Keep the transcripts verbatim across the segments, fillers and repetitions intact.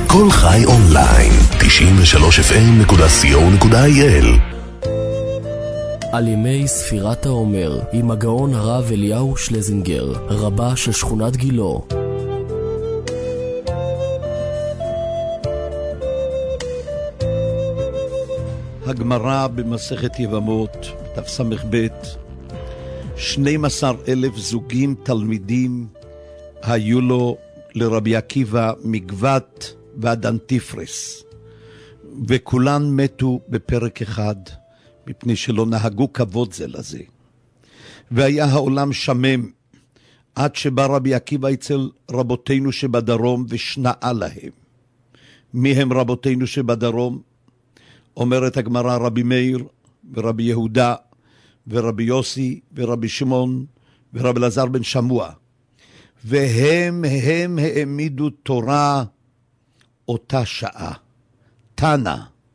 כל חי אונליין, תשעים ושלוש אף אם נקודה סי או נקודה איי אל. על ימי ספירת העומר, עם הגאון הרב אליהו שלזינגר, רבה של שכונת גילו. הגמרא במסכת יבמות, דף סמך ב', שנים עשר אלף זוגים תלמידים היו לו לרבי עקיבא מגבת ועד אנטיפרס, וכולן מתו בפרק אחד, מפני שלא נהגו כבוד זה לזה. והיה העולם שמם, עד שבא רבי עקיבא אצל רבותינו שבדרום ושנעה להם. מי הם רבותינו שבדרום? אומרת הגמרא רבי מאיר ורבי יהודה ורבי יוסי ורבי שמעון ורבי אלעזר בן שמוע. והם הם העמידו תורה אותה שעה. תנא,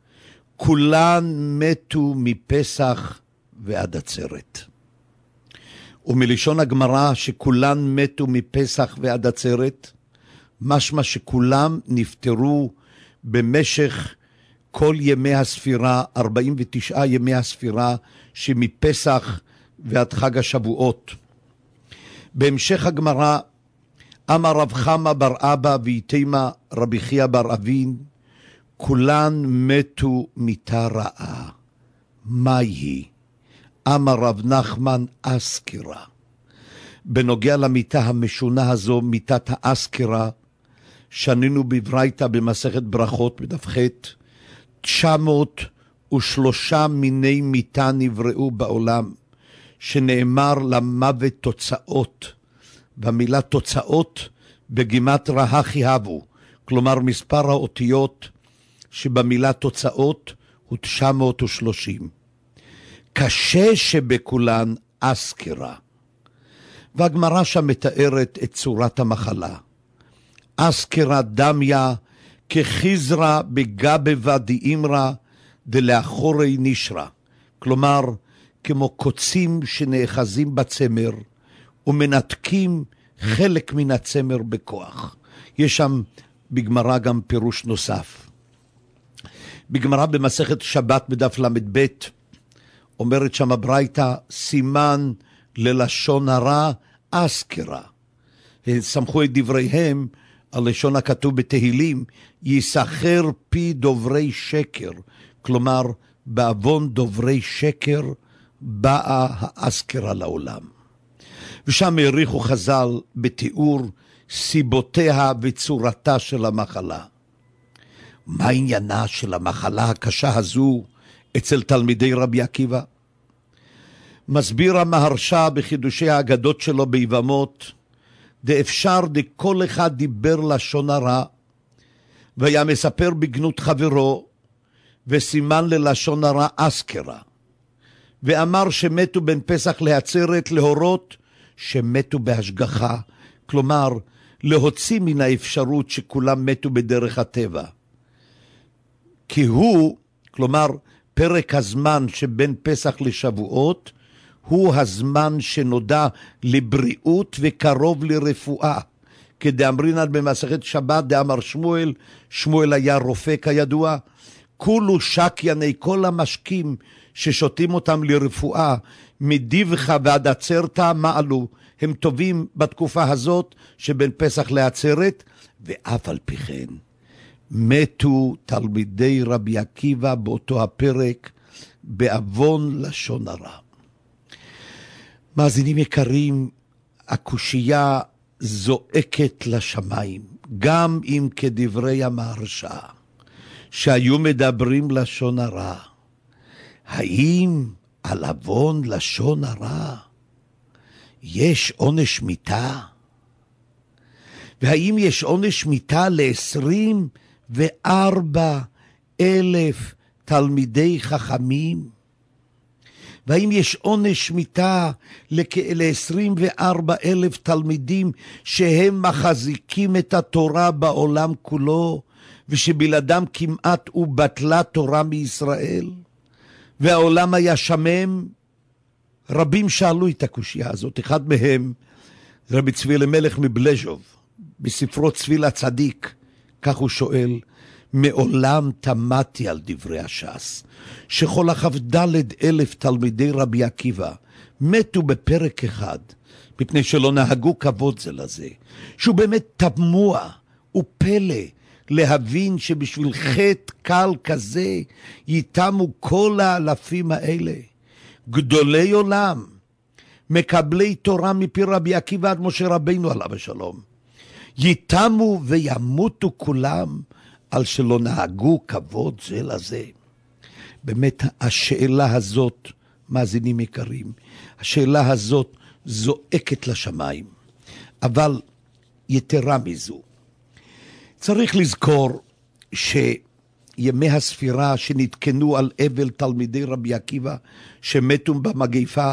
כולן מתו מפסח ועד עצרת. ומלשון הגמרא שכולן מתו מפסח ועד עצרת, משמע שכולם נפטרו במשך כל ימי הספירה, ארבעים ותשעה ימי הספירה, שמפסח ועד חג השבועות. בהמשך הגמרא, אמר רב חמא בר אבא ואיתימה רבי חייא בר אבין, כולן מתו מיתה רעה. מה היא? אמר רב נחמן אסקירה. בנוגע למיתה המשונה הזו, מיתת האסקירה, שנינו בברייתא במסכת ברכות בדף ח', תשע מאות ושלושה מיני מיתה נבראו בעולם, שנאמר למוות תוצאות, והמילה תוצאות בגימטריה הכי הבו, כלומר מספר האותיות שבמילה תוצאות הוא תשע מאות ושלושים. קשה שבכולן אסקירה. והגמרא שם מתארת את צורת המחלה. אסקירה דמיה כחיזרה בגבבה דאמרה דלאחורי נשרה. כלומר, כמו קוצים שנאחזים בצמר ומנתקים חלק מן הצמר בכוח. יש שם בגמרא גם פירוש נוסף. בגמרא במסכת שבת בדף למד ב' אומרת שם הברייתא, סימן ללשון הרע אסקירה. סמכו את דבריהם על לשון הכתוב בתהילים, יסחר פי דוברי שקר. כלומר, בעוון דוברי שקר באה האסקירה לעולם. ושם העריכו חז"ל בתיאור סיבותיה וצורתה של המחלה. מה עניינה של המחלה הקשה הזו אצל תלמידי רבי עקיבא? מסביר המהרש"א בחידושי האגדות שלו ביבמות, דאפשר דכל אחד דיבר לשון הרע, והיה מספר בגנות חברו, וסימן ללשון הרע אסקירה, ואמר שמתו בין פסח לעצרת להורות שמתו בהשגחה, כלומר להוציא מן האפשרות שכולם מתו בדרך הטבע. כי הוא, כלומר פרק הזמן שבין פסח לשבועות, הוא הזמן שנודע לבריאות וקרוב לרפואה. כדאמרינן במסכת שבת, דאמר שמואל, שמואל היה רופא כידוע, כולו שקייני, כל המשקים ששותים אותם לרפואה, מדיווח ועד עצרתא מעלו, הם טובים בתקופה הזאת שבין פסח לעצרת, ואף על פי כן מתו תלמידי רבי עקיבא באותו הפרק בעוון לשון הרע. מאזינים יקרים, הקושייה זועקת לשמיים, גם אם כדברי המהרש"א, שהיו מדברים לשון הרע. האם על עוון לשון הרע יש עונש מיתה? והאם יש עונש מיתה ל-עשרים וארבע אלף תלמידי חכמים? והאם יש עונש מיתה ל-עשרים וארבע אלף תלמידים שהם מחזיקים את התורה בעולם כולו, ושבלעדם כמעט ובטלה תורה מישראל, והעולם היה שמם? רבים שאלו את הקושייה הזאת. אחד מהם, רבי צבי אלימלך מבלז'וב, בספרו צבי לצדיק, כך הוא שואל, מעולם תמדתי על דברי הש"ס, שכל הכ"ד אלף תלמידי רבי עקיבא מתו בפרק אחד, מפני שלא נהגו כבוד זה לזה, שהוא באמת תמוה ופלא להבין שבשביל חטא קל כזה ייתמו כל האלפים האלה. גדולי עולם, מקבלי תורה מפי רבי עקיבא עד משה רבינו עליו השלום, ייתמו וימותו כולם על שלא נהגו כבוד זה לזה. באמת השאלה הזאת, מאזינים יקרים, השאלה הזאת זועקת לשמיים. אבל יתרה מזו, צריך לזכור שימי הספירה שנתקנו על אבל תלמידי רבי עקיבא שמתו במגיפה,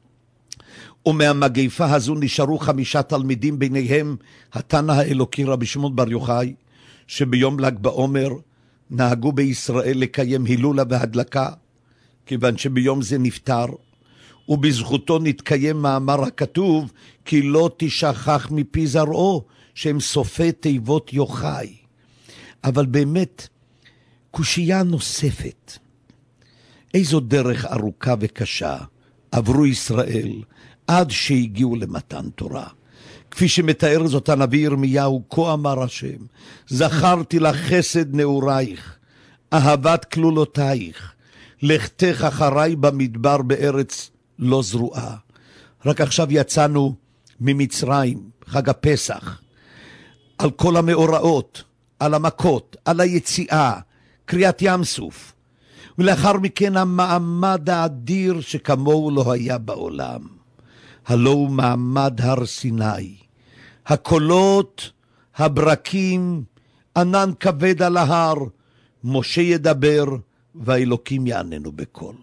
ומהמגיפה הזו נשארו חמישה תלמידים, ביניהם התנא האלוקי רבי שמעון בר יוחאי, שביום ל"ג בעומר נהגו בישראל לקיים הילולה והדלקה, כיוון שביום זה נפטר, ובזכותו נתקיים מאמר הכתוב, כי לא תשכח מפי זרעו, שהם סופי תיבות יוחאי. אבל באמת, קושייה נוספת. איזו דרך ארוכה וקשה עברו ישראל עד שהגיעו למתן תורה. כפי שמתאר זאת הנביא ירמיהו, כה אמר השם, זכרתי לך חסד נעורייך, אהבת כלולותייך, לכתך אחריי במדבר בארץ לא זרועה. רק עכשיו יצאנו ממצרים, חג הפסח, על כל המאורעות, על המכות, על היציאה, קריאת ים סוף, ולאחר מכן המעמד האדיר שכמוהו לא היה בעולם. הלא הוא מעמד הר סיני, הקולות, הברקים, ענן כבד על ההר, משה ידבר והאלוקים יעננו בקול.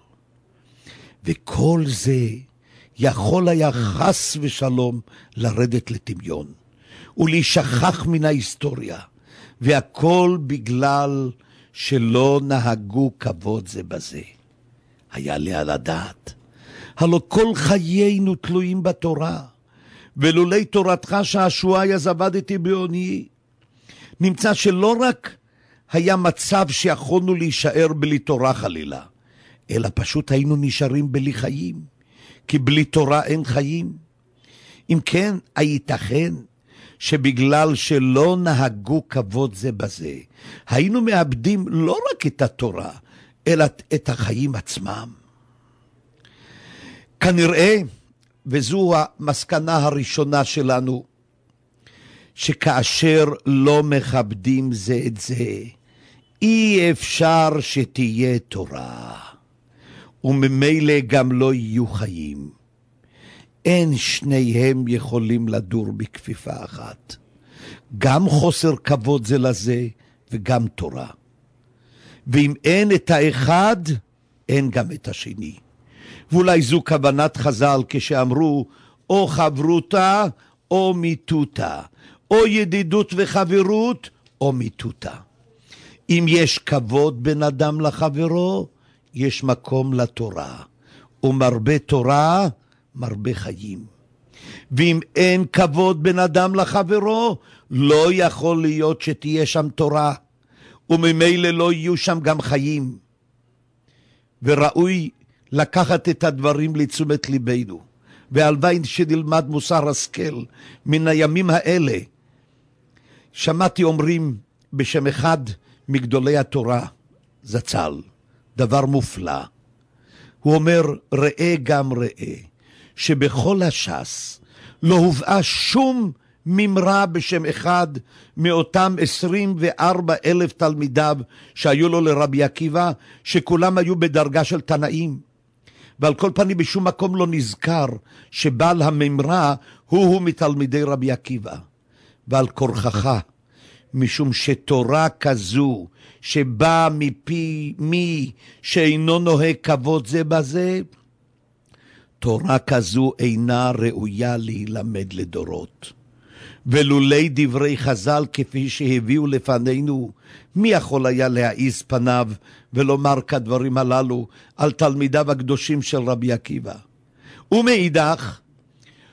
וכל זה יכול היה חס ושלום לרדת לטמיון ולהישכח מן ההיסטוריה, והכל בגלל שלא נהגו כבוד זה בזה. היה לי על הדעת, הלא כל חיינו תלויים בתורה, ולולי תורתך שעשועי אז עבדתי בעוניי. נמצא שלא רק היה מצב שיכולנו להישאר בלי תורה חלילה, אלא פשוט היינו נשארים בלי חיים, כי בלי תורה אין חיים. אם כן, הייתכן שבגלל שלא נהגו כבוד זה בזה, היינו מאבדים לא רק את התורה, אלא את החיים עצמם. כנראה, וזו המסקנה הראשונה שלנו, שכאשר לא מכבדים זה את זה, אי אפשר שתהיה תורה, וממילא גם לא יהיו חיים. אין שניהם יכולים לדור בכפיפה אחת. גם חוסר כבוד זה לזה, וגם תורה. ואם אין את האחד, אין גם את השני. ואולי זו כוונת חז"ל כשאמרו, או חברותה או מיתותה, או ידידות וחברות או מיתותה. אם יש כבוד בין אדם לחברו, יש מקום לתורה, ומרבה תורה מרבה חיים. ואם אין כבוד בין אדם לחברו, לא יכול להיות שתהיה שם תורה, וממילא לא יהיו שם גם חיים. וראוי לקחת את הדברים לתשומת ליבנו, והלוואי שנלמד מוסר השכל מן הימים האלה. שמעתי אומרים בשם אחד מגדולי התורה, זצ"ל, דבר מופלא. הוא אומר, ראה גם ראה, שבכל הש"ס לא הובאה שום ממרה בשם אחד מאותם עשרים וארבע אלף תלמידיו שהיו לו לרבי עקיבא, שכולם היו בדרגה של תנאים. ועל כל פנים בשום מקום לא נזכר שבעל הממרה הוא הוא מתלמידי רבי עקיבא. ועל כורחך, משום שתורה כזו שבאה מפי מי שאינו נוהג כבוד זה בזה, תורה כזו אינה ראויה להילמד לדורות. ולולי דברי חז"ל כפי שהביאו לפנינו, מי יכול היה להעיז פניו ולומר כדברים הללו על תלמידיו הקדושים של רבי עקיבא? ומאידך,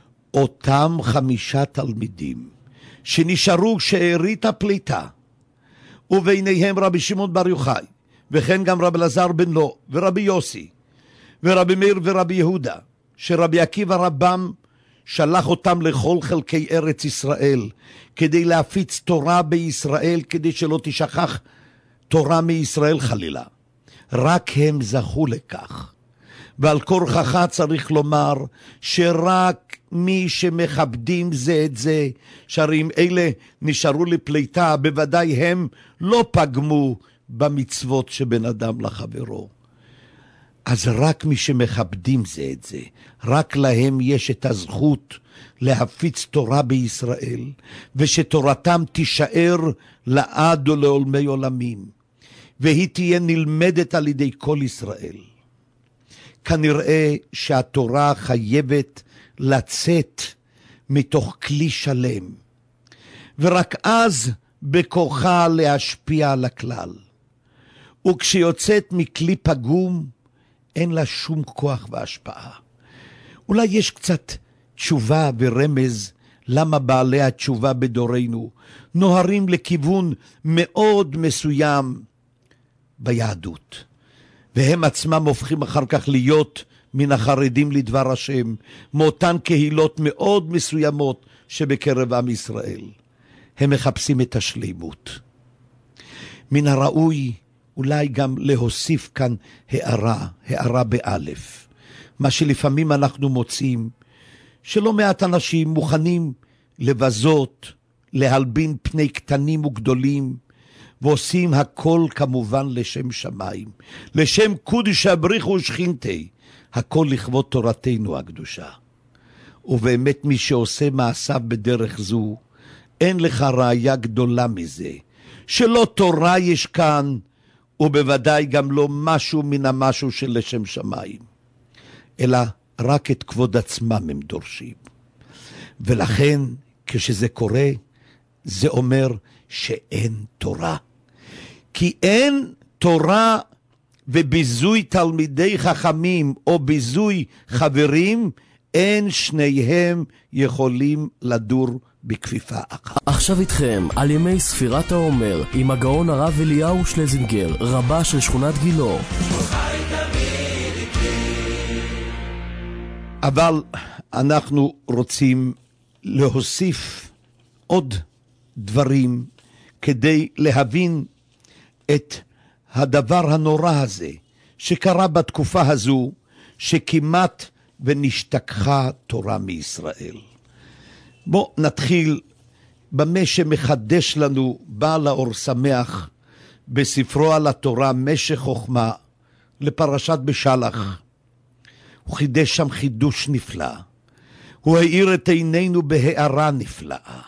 אותם חמישה תלמידים שנשארו שארית הפליטה, וביניהם רבי שמעון בר יוחאי, וכן גם רבי אלעזר בן לו, ורבי יוסי, ורבי מאיר ורבי יהודה, שרבי עקיבא רבם שלח אותם לכל חלקי ארץ ישראל, כדי להפיץ תורה בישראל, כדי שלא תשכח תורה מישראל חלילה. רק הם זכו לכך. ועל כורחך צריך לומר שרק מי שמכבדים זה את זה, שהרי אם אלה נשארו לפליטה, בוודאי הם לא פגמו במצוות שבין אדם לחברו. אז רק מי שמכבדים זה את זה, רק להם יש את הזכות להפיץ תורה בישראל, ושתורתם תישאר לעד ולעולמי עולמים, והיא תהיה נלמדת על ידי כל ישראל. כנראה שהתורה חייבת לצאת מתוך כלי שלם, ורק אז בכוחה להשפיע על הכלל. וכשיוצאת מכלי פגום, אין לה שום כוח והשפעה. אולי יש קצת תשובה ורמז למה בעלי התשובה בדורנו נוהרים לכיוון מאוד מסוים ביהדות. והם עצמם הופכים אחר כך להיות מן החרדים לדבר השם, מאותן קהילות מאוד מסוימות שבקרב עם ישראל. הם מחפשים את השלימות. מן הראוי אולי גם להוסיף כאן הערה, הערה באלף. מה שלפעמים אנחנו מוצאים, שלא מעט אנשים מוכנים לבזות, להלבין פני קטנים וגדולים, ועושים הכל כמובן לשם שמיים, לשם קודש הבריך ושכינתי, הכל לכבוד תורתנו הקדושה. ובאמת מי שעושה מעשיו בדרך זו, אין לך ראיה גדולה מזה, שלא תורה יש כאן, ובוודאי גם לא משהו מן המשהו של לשם שמיים, אלא רק את כבוד עצמם הם דורשים. ולכן כשזה קורה, זה אומר שאין תורה. כי אין תורה וביזוי תלמידי חכמים או ביזוי חברים, אין שניהם יכולים לדור בכפיפה אחת. עכשיו איתכם על ימי ספירת העומר עם הגאון הרב אליהו שלזינגר, רבה של שכונת גילו. אבל אנחנו רוצים להוסיף עוד דברים כדי להבין את הדבר הנורא הזה שקרה בתקופה הזו, שכמעט ונשתכחה תורה מישראל. בוא נתחיל במה שמחדש לנו בעל האור שמח בספרו על התורה משך חוכמה לפרשת בשלח. הוא חידש שם חידוש נפלא. הוא האיר את עינינו בהארה נפלאה.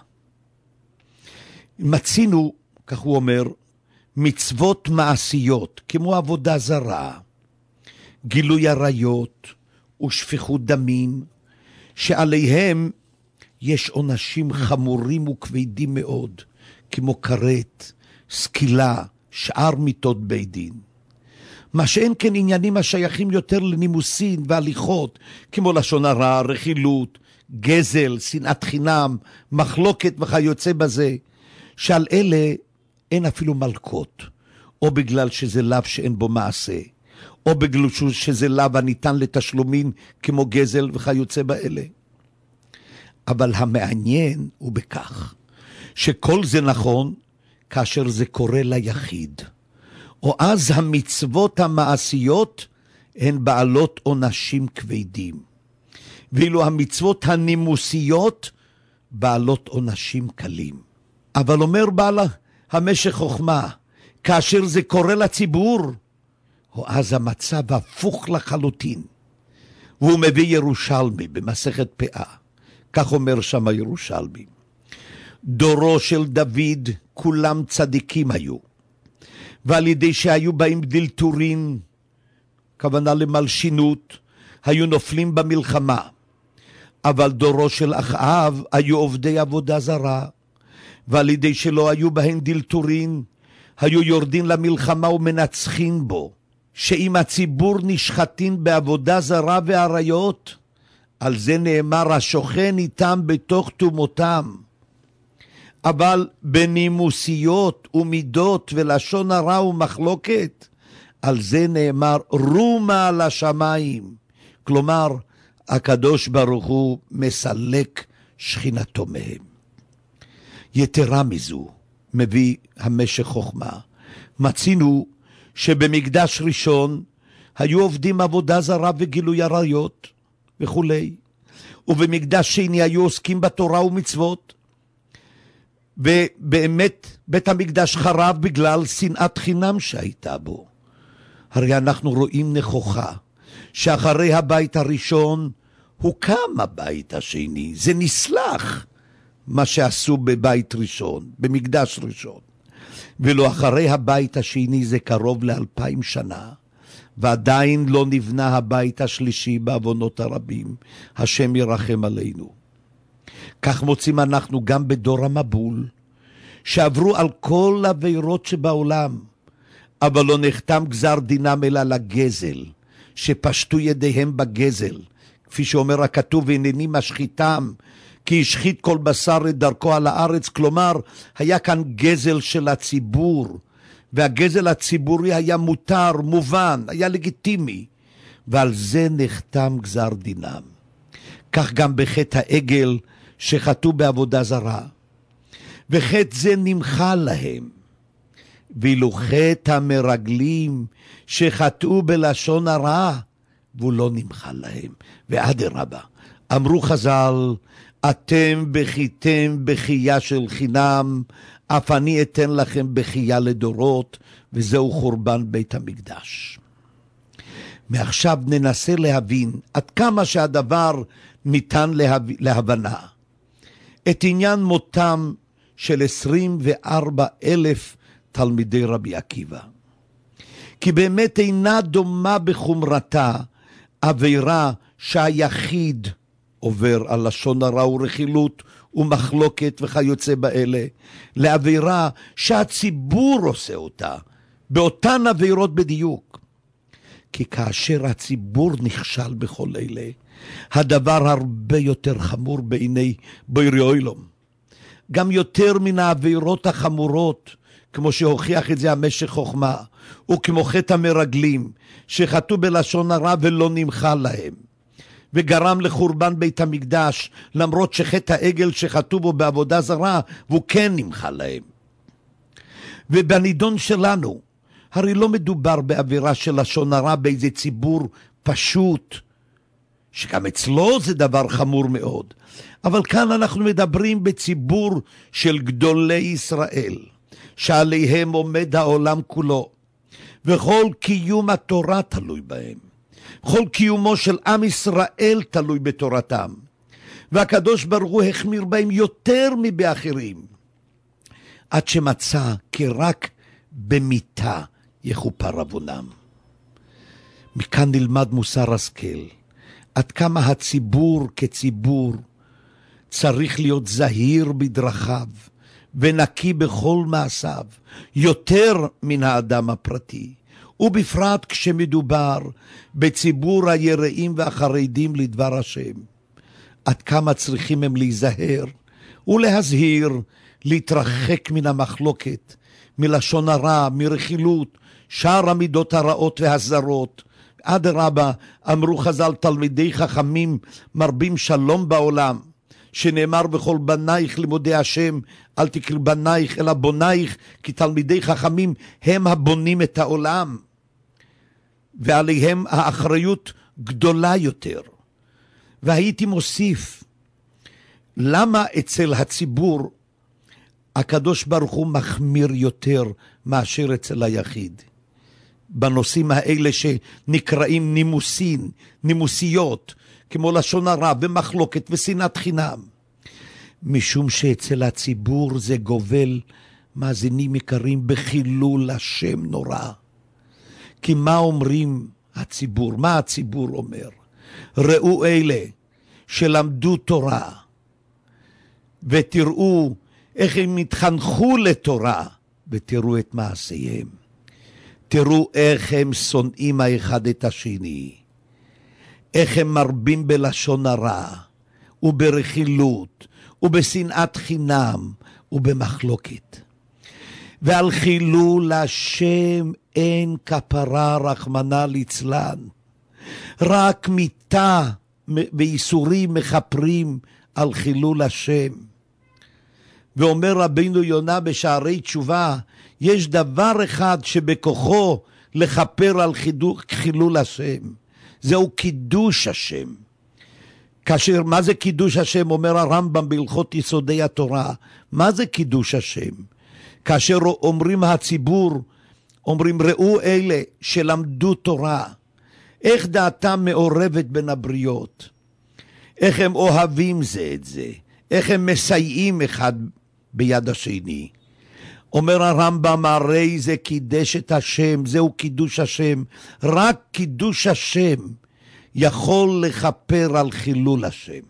מצינו, כך הוא אומר, מצוות מעשיות כמו עבודה זרה, גילוי עריות ושפיכות דמים, שעליהם יש עונשים חמורים וכבדים מאוד, כמו כרת, סקילה, שאר מיתות בית דין. מה שאין כן עניינים השייכים יותר לנימוסין והליכות, כמו לשון הרע, רכילות, גזל, שנאת חינם, מחלוקת וכיוצא בזה, שעל אלה אין אפילו מלכות, או בגלל שזה לאו שאין בו מעשה, או בגלל שזה לאו הניתן לתשלומין כמו גזל וכיוצא באלה. אבל המעניין הוא בכך, שכל זה נכון כאשר זה קורה ליחיד, או אז המצוות המעשיות הן בעלות עונשים כבדים, ואילו המצוות הנימוסיות בעלות עונשים קלים. אבל אומר בעל המשך חוכמה, כאשר זה קורה לציבור, או אז המצב הפוך לחלוטין. והוא מביא ירושלמי במסכת פאה, כך אומר שם הירושלמי. דורו של דוד כולם צדיקים היו, ועל ידי שהיו בהם דלתורין, כוונה למלשינות, היו נופלים במלחמה. אבל דורו של אחאב היו עובדי עבודה זרה, ועל ידי שלא היו בהן דלתורין, היו יורדים למלחמה ומנצחים בו. שאם הציבור נשחטין בעבודה זרה ועריות, על זה נאמר השוכן איתם בתוך תומותם. אבל בנימוסיות ומידות ולשון הרע ומחלוקת, על זה נאמר רומה לשמיים. כלומר, הקדוש ברוך הוא מסלק שכינתו מהם. יתרה מזו, מביא המשך חוכמה, מצינו שבמקדש ראשון היו עובדים עבודה זרה וגילוי עריות וכו'. ובמקדש שני היו עוסקים בתורה ומצוות, ובאמת בית המקדש חרב בגלל שנאת חינם שהייתה בו. הרי אנחנו רואים נכוחה שאחרי הבית הראשון הוקם הבית השני. זה נסלח מה שעשו בבית ראשון, במקדש ראשון. ולא אחרי הבית השני זה קרוב לאלפיים שנה, ועדיין לא נבנה הבית השלישי בעוונות הרבים. השם ירחם עלינו. כך מוצאים אנחנו גם בדור המבול, שעברו על כל העבירות שבעולם, אבל לא נחתם גזר דינם אלא לגזל, שפשטו ידיהם בגזל, כפי שאומר הכתוב, הנני משחיתם, כי השחית כל בשר את דרכו על הארץ. כלומר, היה כאן גזל של הציבור, והגזל הציבורי היה מותר, מובן, היה לגיטימי, ועל זה נחתם גזר דינם. כך גם בחטא העגל שחטאו בעבודה זרה, וחטא זה נמחה להם. ואילו חטא המרגלים שחטאו בלשון הרע, והוא לא נמחה להם. ואדרבה, אמרו חז"ל, אתם בכיתם בכייה של חינם, אף אני אתן לכם בכייה לדורות, וזהו חורבן בית המקדש. מעכשיו ננסה להבין עד כמה שהדבר ניתן להב... להבנה. את עניין מותם של עשרים וארבע אלף תלמידי רבי עקיבא. כי באמת אינה דומה בחומרתה עבירה שהיחיד עובר על לשון הרע ורכילות ומחלוקת וכיוצא באלה, לעבירה שהציבור עושה אותה, באותן עבירות בדיוק. כי כאשר הציבור נכשל בכל אלה, הדבר הרבה יותר חמור בעיני בורא עולם. גם יותר מן העבירות החמורות, כמו שהוכיח את זה המשך חוכמה, וכמו חטא המרגלים, שחטאו בלשון הרע ולא נמחה להם, וגרם לחורבן בית המקדש, למרות שחטא העגל שחטאו בו בעבודה זרה, והוא כן נמחה להם. ובנידון שלנו, הרי לא מדובר בעבירה של לשון הרע באיזה ציבור פשוט, שגם אצלו זה דבר חמור מאוד. אבל כאן אנחנו מדברים בציבור של גדולי ישראל, שעליהם עומד העולם כולו, וכל קיום התורה תלוי בהם. כל קיומו של עם ישראל תלוי בתורתם. והקדוש ברוך הוא החמיר בהם יותר מבאחרים, עד שמצא כי רק במיתה יכופר עוונם. מכאן נלמד מוסר השכל, עד כמה הציבור כציבור צריך להיות זהיר בדרכיו, ונקי בכל מעשיו, יותר מן האדם הפרטי, ובפרט כשמדובר בציבור היראים והחרדים לדבר השם. עד כמה צריכים הם להיזהר ולהזהיר, להתרחק מן המחלוקת, מלשון הרע, מרכילות, שאר המידות הרעות והזרות. אדרבה, אמרו חז"ל, תלמידי חכמים מרבים שלום בעולם, שנאמר בכל בנייך לימודי השם, אל תקראו בנייך אלא בונייך, כי תלמידי חכמים הם הבונים את העולם, ועליהם האחריות גדולה יותר. והייתי מוסיף, למה אצל הציבור הקדוש ברוך הוא מחמיר יותר מאשר אצל היחיד? בנושאים האלה שנקראים נימוסין, נימוסיות, כמו לשון הרע ומחלוקת ושנאת חינם. משום שאצל הציבור זה גובל, מאזינים יקרים, בחילול השם נורא. כי מה אומרים הציבור? מה הציבור אומר? ראו אלה שלמדו תורה, ותראו איך הם התחנכו לתורה, ותראו את מעשיהם. תראו איך הם שונאים האחד את השני, איך הם מרבים בלשון הרע, וברכילות, ובשנאת חינם, ובמחלוקת. ועל חילול השם אין כפרה רחמנא ליצלן. רק מיתה ואיסורים מכפרים על חילול השם. ואומר רבינו יונה בשערי תשובה, יש דבר אחד שבכוחו לכפר על חילול השם. זהו קידוש השם. כאשר, מה זה קידוש השם? אומר הרמב"ם בהלכות יסודי התורה. מה זה קידוש השם? כאשר אומרים הציבור, אומרים ראו אלה שלמדו תורה, איך דעתם מעורבת בין הבריות, איך הם אוהבים זה את זה, איך הם מסייעים אחד ביד השני. אומר הרמב"ם, הרי זה קידש את השם, זהו קידוש השם. רק קידוש השם יכול לכפר על חילול השם.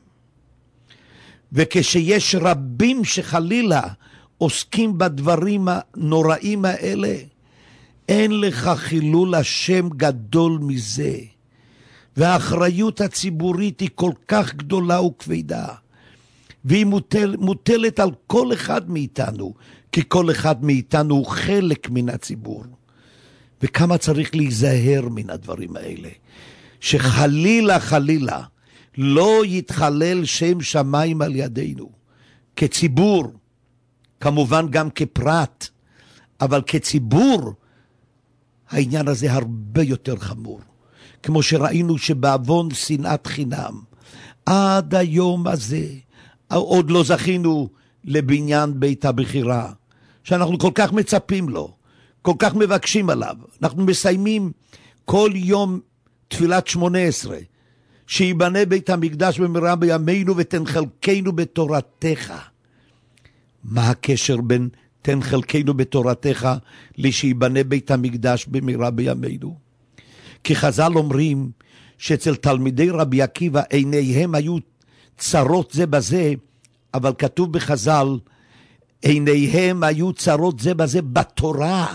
וכשיש רבים שחלילה עוסקים בדברים הנוראים האלה, אין לך חילול השם גדול מזה. והאחריות הציבורית היא כל כך גדולה וכבדה. והיא מוטל, מוטלת על כל אחד מאיתנו, כי כל אחד מאיתנו הוא חלק מן הציבור. וכמה צריך להיזהר מן הדברים האלה. שחלילה חלילה לא יתחלל שם שמיים על ידינו. כציבור, כמובן גם כפרט, אבל כציבור, העניין הזה הרבה יותר חמור. כמו שראינו שבעוון שנאת חינם, עד היום הזה, עוד לא זכינו לבניין בית הבחירה, שאנחנו כל כך מצפים לו, כל כך מבקשים עליו. אנחנו מסיימים כל יום תפילת שמונה עשרה, שיבנה בית המקדש במהרה בימינו ותן חלקנו בתורתך. מה הקשר בין תן חלקנו בתורתך לשיבנה בית המקדש במהרה בימינו? כי חז"ל אומרים שאצל תלמידי רבי עקיבא עיניהם היו צרות זה בזה, אבל כתוב בחז"ל, עיניהם היו צרות זה בזה בתורה.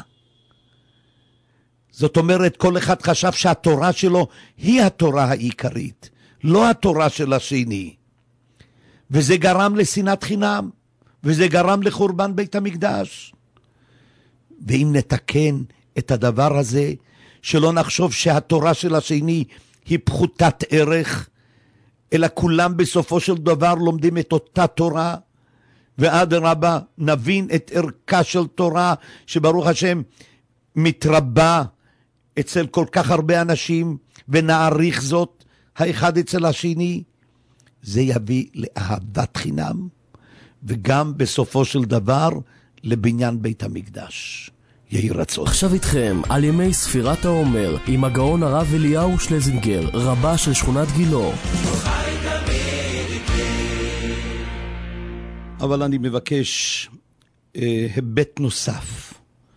זאת אומרת, כל אחד חשב שהתורה שלו היא התורה העיקרית, לא התורה של השני. וזה גרם לשנאת חינם, וזה גרם לחורבן בית המקדש. ואם נתקן את הדבר הזה, שלא נחשוב שהתורה של השני היא פחותת ערך, אלא כולם בסופו של דבר לומדים את אותה תורה, ועד רבה נבין את ערכה של תורה, שברוך השם מתרבה אצל כל כך הרבה אנשים, ונעריך זאת האחד אצל השני. זה יביא לאהבת חינם, וגם בסופו של דבר לבניין בית המקדש. יהי רצון. עכשיו איתכם על ימי ספירת העומר עם הגאון הרב אליהו שלזינגר, רבה של שכונת גילו. אבל אני מבקש אה, היבט נוסף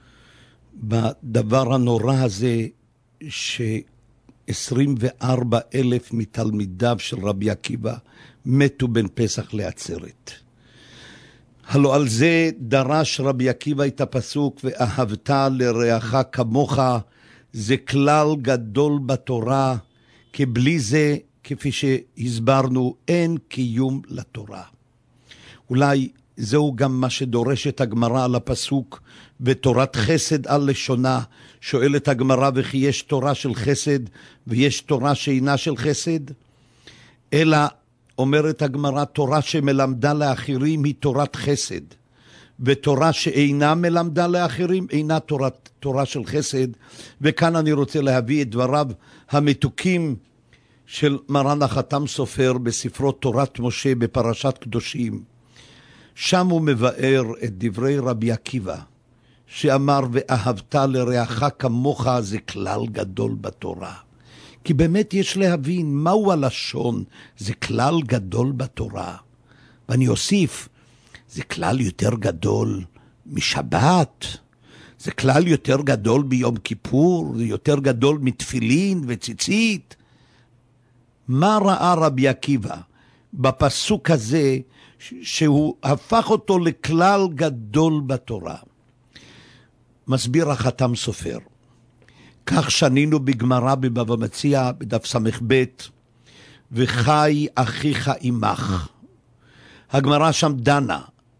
בדבר הנורא הזה, ש-עשרים וארבעה אלף מתלמידיו של רבי עקיבא מתו בין פסח לעצרת. הלא על זה דרש רבי עקיבא את הפסוק, ואהבת לרעך כמוך, זה כלל גדול בתורה, כי בלי זה, כפי שהסברנו, אין קיום לתורה. אולי זהו גם מה שדורשת הגמרא על הפסוק, ותורת חסד על לשונה. שואלת הגמרא, וכי יש תורה של חסד ויש תורה שאינה של חסד? אלא אומרת הגמרא, תורה שמלמדה לאחרים היא תורת חסד, ותורה שאינה מלמדה לאחרים אינה תורת, תורה של חסד. וכאן אני רוצה להביא את דבריו המתוקים של מרן החתם סופר בספרו תורת משה בפרשת קדושים. שם הוא מבאר את דברי רבי עקיבא, שאמר ואהבת לרעך כמוך, זה כלל גדול בתורה. כי באמת יש להבין מהו הלשון, זה כלל גדול בתורה. ואני אוסיף, זה כלל יותר גדול משבת, זה כלל יותר גדול ביום כיפור, זה יותר גדול מתפילין וציצית. מה ראה רבי עקיבא בפסוק הזה, שהוא הפך אותו לכלל גדול בתורה? מסביר החתם סופר, כך שנינו בגמרא בבבא מציעא בדף סמך ב', וחי אחיך עמך. הגמרא שם דנה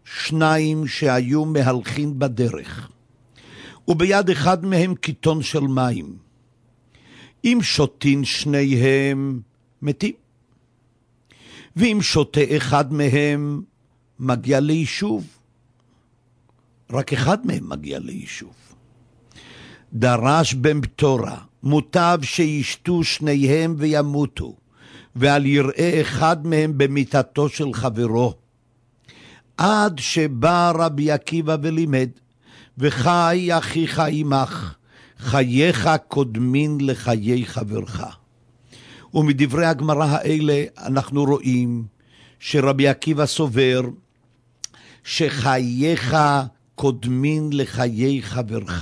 שניים שהיו מהלכים בדרך, וביד אחד מהם קיטון של מים. אם שותין שניהם מתים, ואם שותה אחד מהם מגיע ליישוב. רק אחד מהם מגיע ליישוב. דרש בן בתורה, מוטב שישתו שניהם וימותו, ועל יראה אחד מהם במיטתו של חברו. עד שבא רבי עקיבא ולימד, וחי אחיך עמך, חייך קודמין לחיי חברך. ומדברי הגמרא האלה אנחנו רואים שרבי עקיבא סובר שחייך קודמין לחיי חברך.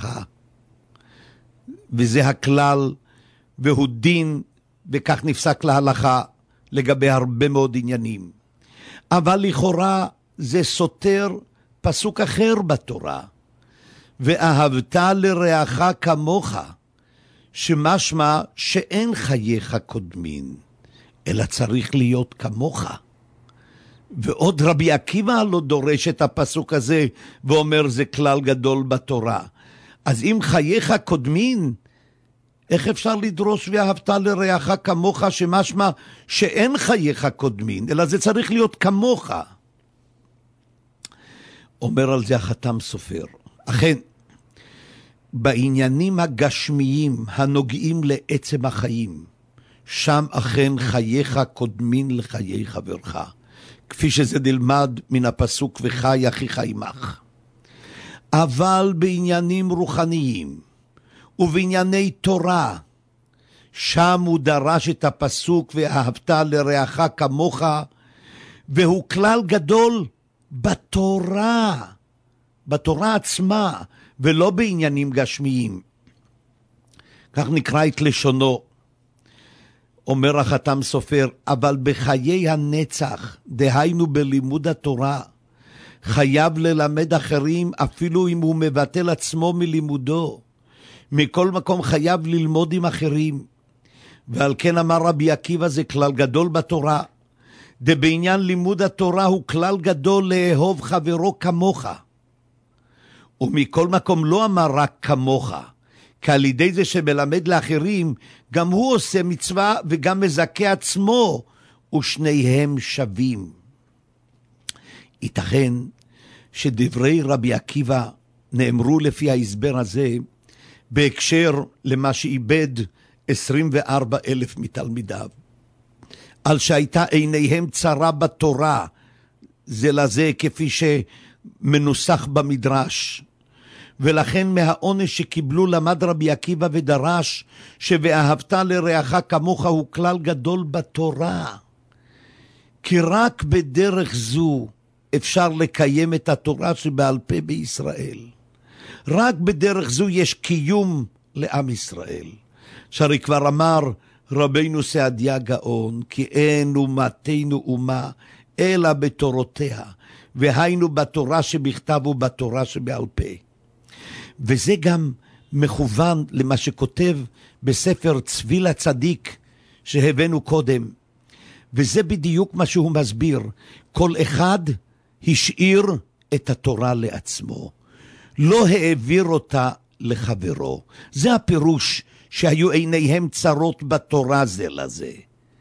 וזה הכלל, והוא דין, וכך נפסק להלכה לגבי הרבה מאוד עניינים. אבל לכאורה זה סותר פסוק אחר בתורה, ואהבת לרעך כמוך, שמשמע שאין חייך קודמין, אלא צריך להיות כמוך. ועוד רבי עקיבא לא דורש את הפסוק הזה, ואומר זה כלל גדול בתורה. אז אם חייך קודמין, איך אפשר לדרוש ואהבת לרעך כמוך, שמשמע שאין חייך קודמין, אלא זה צריך להיות כמוך. אומר על זה החתם סופר. אכן, בעניינים הגשמיים הנוגעים לעצם החיים, שם אכן חייך קודמין לחיי חברך, כפי שזה נלמד מן הפסוק וחי אחיך עמך. אבל בעניינים רוחניים ובענייני תורה, שם הוא דרש את הפסוק ואהבת לרעך כמוך, והוא כלל גדול בתורה, בתורה עצמה, ולא בעניינים גשמיים. כך נקרא את לשונו. אומר החתם סופר, אבל בחיי הנצח, דהיינו בלימוד התורה, חייב ללמד אחרים אפילו אם הוא מבטל עצמו מלימודו. מכל מקום חייב ללמוד עם אחרים. ועל כן אמר רבי עקיבא, זה כלל גדול בתורה. דבעניין לימוד התורה הוא כלל גדול לאהוב חברו כמוך. ומכל מקום לא אמר רק כמוך, כי על ידי זה שמלמד לאחרים, גם הוא עושה מצווה וגם מזכה עצמו, ושניהם שווים. ייתכן שדברי רבי עקיבא נאמרו לפי ההסבר הזה, בהקשר למה שאיבד עשרים וארבעה אלף מתלמידיו. על שהייתה עיניהם צרה בתורה, זה לזה כפי שמנוסח במדרש. ולכן מהעונש שקיבלו למד רבי עקיבא ודרש, שבאהבת לרעך כמוך הוא כלל גדול בתורה. כי רק בדרך זו אפשר לקיים את התורה שבעל פה בישראל. רק בדרך זו יש קיום לעם ישראל. שהרי כבר אמר רבינו סעדיה גאון, כי אין אומתנו אומה אלא בתורותיה, והיינו בתורה שבכתב ובתורה שבעל פה. וזה גם מכוון למה שכותב בספר צבי לצדיק שהבאנו קודם. וזה בדיוק מה שהוא מסביר. כל אחד השאיר את התורה לעצמו. לא העביר אותה לחברו. זה הפירוש שהיו עיניהם צרות בתורה זה לזה.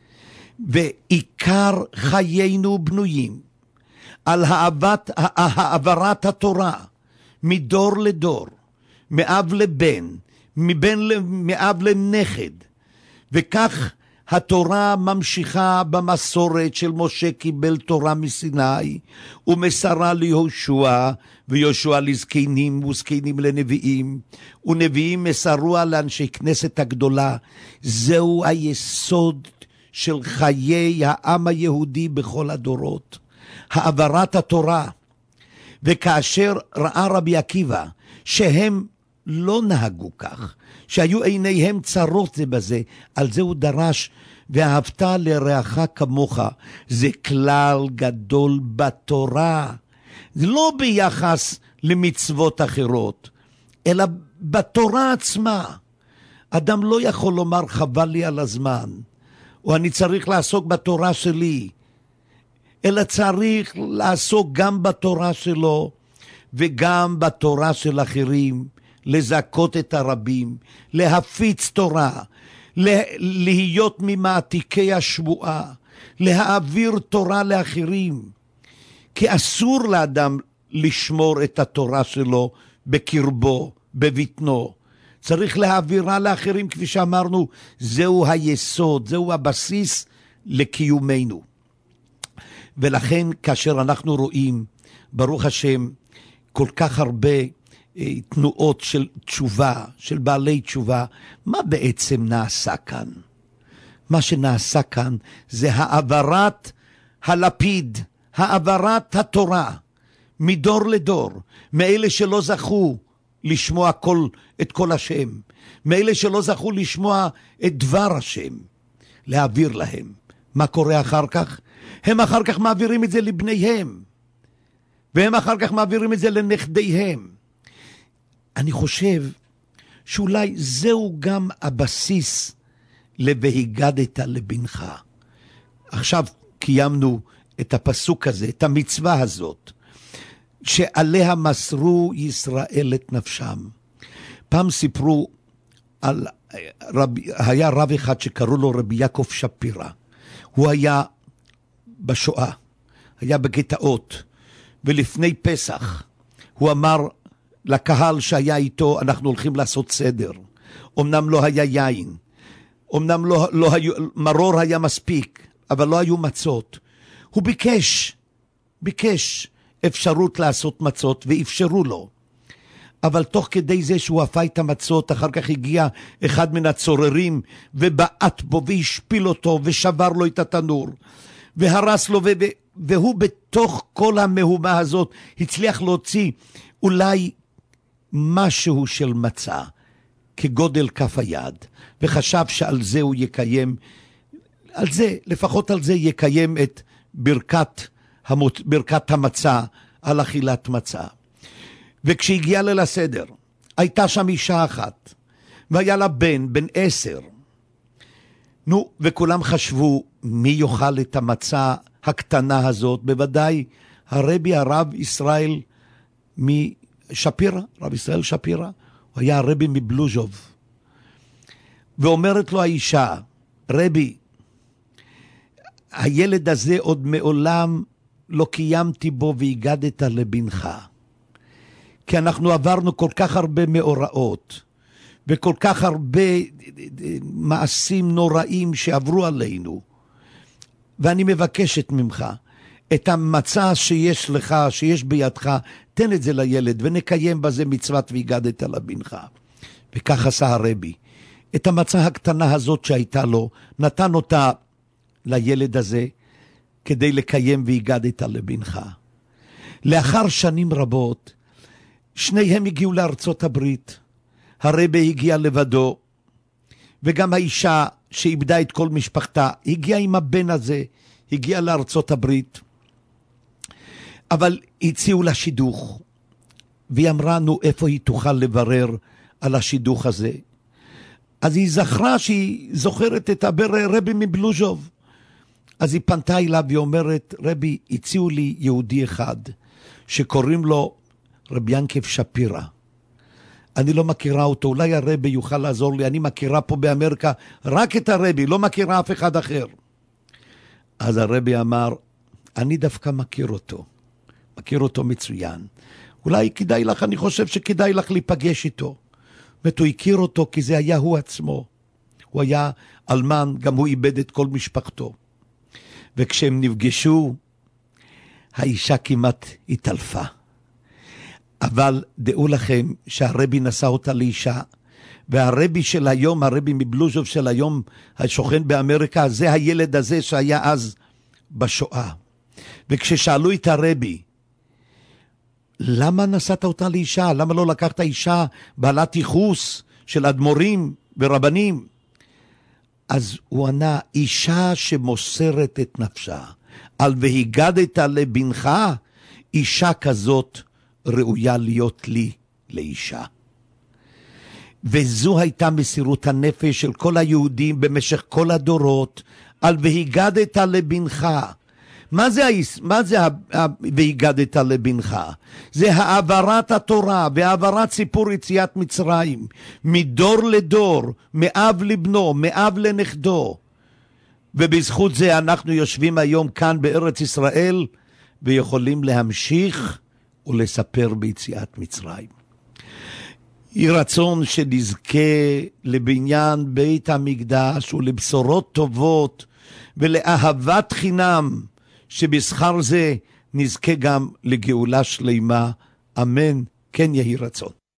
ועיקר חיינו בנויים על העברת, העברת התורה מדור לדור, מאב לבן, מבן מאב לנכד, וכך התורה ממשיכה במסורת של משה קיבל תורה מסיני, ומסרה ליהושע, ויהושע לזקנים וזקנים לנביאים, ונביאים מסרוה לאנשי כנסת הגדולה. זהו היסוד של חיי העם היהודי בכל הדורות, העברת התורה. וכאשר ראה רבי עקיבא שהם לא נהגו כך, שהיו עיניהם צרות זה בזה, על זה הוא דרש, ואהבת לרעך כמוך. זה כלל גדול בתורה, זה לא ביחס למצוות אחרות, אלא בתורה עצמה. אדם לא יכול לומר חבל לי על הזמן, או אני צריך לעסוק בתורה שלי, אלא צריך לעסוק גם בתורה שלו, וגם בתורה של אחרים, לזכות את הרבים, להפיץ תורה, להיות ממעתיקי השבועה, להעביר תורה לאחרים, כי אסור לאדם לשמור את התורה שלו בקרבו, בבטנו. צריך להעבירה לאחרים, כפי שאמרנו, זהו היסוד, זהו הבסיס לקיומנו. ולכן כאשר אנחנו רואים, ברוך השם, כל כך הרבה אה, תנועות של תשובה, של בעלי תשובה, מה בעצם נעשה כאן? מה שנעשה כאן זה העברת הלפיד, העברת התורה, מדור לדור, מאלה שלא זכו לשמוע כל, את כל השם, מאלה שלא זכו לשמוע את דבר השם, להעביר להם. מה קורה אחר כך? הם אחר כך מעבירים את זה לבניהם, והם אחר כך מעבירים את זה לנכדיהם. אני חושב שאולי זהו גם הבסיס ל"והיגדת לבנך". עכשיו קיימנו את הפסוק הזה, את המצווה הזאת, שעליה מסרו ישראל את נפשם. פעם סיפרו על רב, היה רב אחד שקראו לו רבי יעקב שפירא. הוא היה בשואה, היה בגטאות, ולפני פסח הוא אמר לקהל שהיה איתו, אנחנו הולכים לעשות סדר. אמנם לא היה יין, אמנם לא, לא היו, מרור היה מספיק, אבל לא היו מצות. הוא ביקש, ביקש אפשרות לעשות מצות, ואפשרו לו. אבל תוך כדי זה שהוא עפה את המצות, אחר כך הגיע אחד מן הצוררים, ובעט בו והשפיל אותו, ושבר לו את התנור, והרס לו, ו- והוא בתוך כל המהומה הזאת, הצליח להוציא אולי משהו של מצה, כגודל כף היד, וחשב שעל זה הוא יקיים, על זה, לפחות על זה יקיים את ברכת, המות, ברכת המצה, על אכילת מצה. וכשהגיע ליל הסדר, הייתה שם אישה אחת, והיה לה בן, בן עשר. נו, וכולם חשבו, מי יאכל את המצה הקטנה הזאת? בוודאי הרבי הרב ישראל משפירא, רב ישראל שפירא, הוא היה הרבי מבלוז'וב. ואומרת לו האישה, רבי, הילד הזה עוד מעולם לא קיימתי בו והגדת לבנך. כי אנחנו עברנו כל כך הרבה מאורעות, וכל כך הרבה מעשים נוראים שעברו עלינו. ואני מבקשת ממך, את המצה שיש לך, שיש בידך, תן את זה לילד, ונקיים בזה מצוות והגדת לבנך. וכך עשה הרבי. את המצה הקטנה הזאת שהייתה לו, נתן אותה לילד הזה, כדי לקיים והגדת לבנך. לאחר שנים רבות, שניהם הגיעו לארצות הברית. הרבי הגיע לבדו, וגם האישה שאיבדה את כל משפחתה, הגיעה עם הבן הזה, הגיעה לארצות הברית. אבל הציעו לה שידוך, והיא אמרה, נו, איפה היא תוכל לברר על השידוך הזה? אז היא זכרה שהיא זוכרת את הרבי מבלוז'וב. אז היא פנתה אליו והיא אומרת, רבי, הציעו לי יהודי אחד, שקוראים לו רבי ינקב שפירא. אני לא מכירה אותו, אולי הרבי יוכל לעזור לי, אני מכירה פה באמריקה רק את הרבי, לא מכירה אף אחד אחר. אז הרבי אמר, אני דווקא מכיר אותו, מכיר אותו מצוין. אולי כדאי לך, אני חושב שכדאי לך להיפגש איתו. ואתה הכיר אותו כי זה היה הוא עצמו. הוא היה אלמן, גם הוא איבד את כל משפחתו. וכשהם נפגשו, האישה כמעט התעלפה. אבל דעו לכם שהרבי נשא אותה לאישה, והרבי של היום, הרבי מבלוז'וב של היום, השוכן באמריקה, זה הילד הזה שהיה אז בשואה. וכששאלו את הרבי, למה נשאת אותה לאישה? למה לא לקחת אישה בעלת ייחוס של אדמו"רים ורבנים? אז הוא ענה, אישה שמוסרת את נפשה, על והגדת לבנך, אישה כזאת ראויה להיות לי לאישה. וזו הייתה מסירות הנפש של כל היהודים במשך כל הדורות, על והגדת לבנך. מה זה, מה זה והגדת לבנך? זה העברת התורה והעברת סיפור יציאת מצרים, מדור לדור, מאב לבנו, מאב לנכדו. ובזכות זה אנחנו יושבים היום כאן בארץ ישראל, ויכולים להמשיך ולספר ביציאת מצרים. יהי רצון שנזכה לבניין בית המקדש ולבשורות טובות ולאהבת חינם, שבשכר זה נזכה גם לגאולה שלמה. אמן, כן יהי רצון.